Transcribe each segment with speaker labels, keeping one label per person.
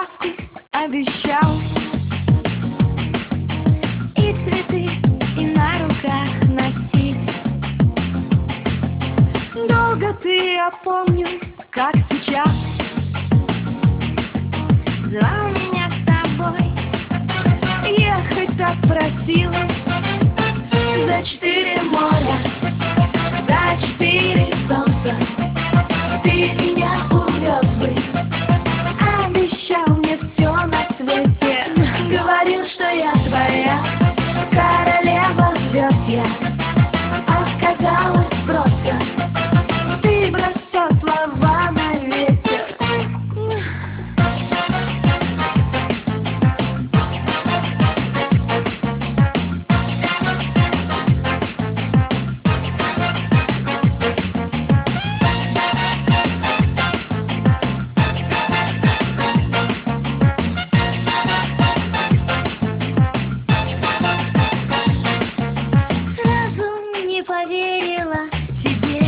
Speaker 1: сказку обещал. И цветы, и на руках носить. Долго ты, я помню, как сейчас, звал меня с собой, ехать так просила. За 4 моря, за 4 солнца ты меня увез бы. Обещал мне все на свете, говорил, что я твоя королева звезд я. Оказалось просто, ты бросал слова на ветер. Поверила тебе,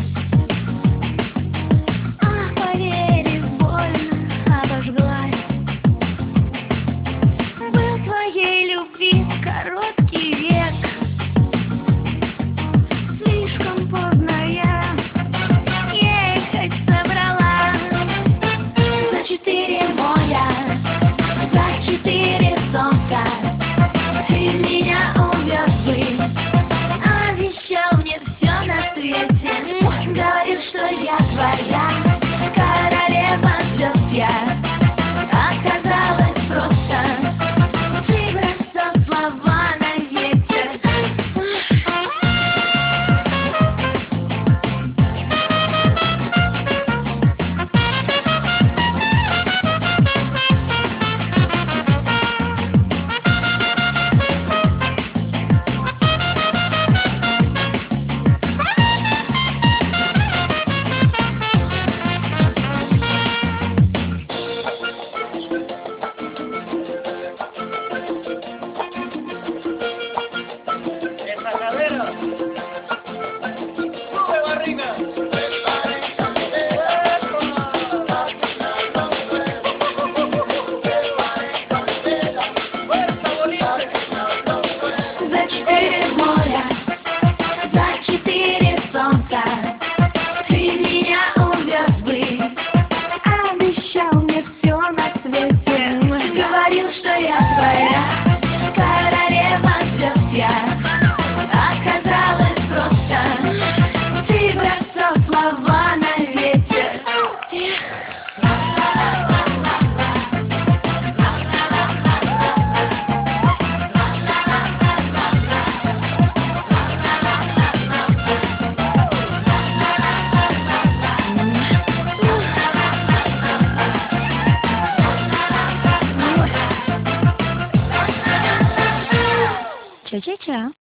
Speaker 1: а поверив, больно обожглась. Был твоей любви короткий век, слишком поздно я ехать собралась. За 4 моря, за 4 солнца ты меня увез бы. Обещал мне все на свете, говорил, что я твоя королева звезд я. Оказалось просто, ты бросал слова на ветер. За 4 моря, за 4 солнца ты меня увез бы. Обещал мне все на свете, говорил, что я твоя королева звезд я. Оказалось просто, ты бросал слова на ветер. Ча-ча-ча.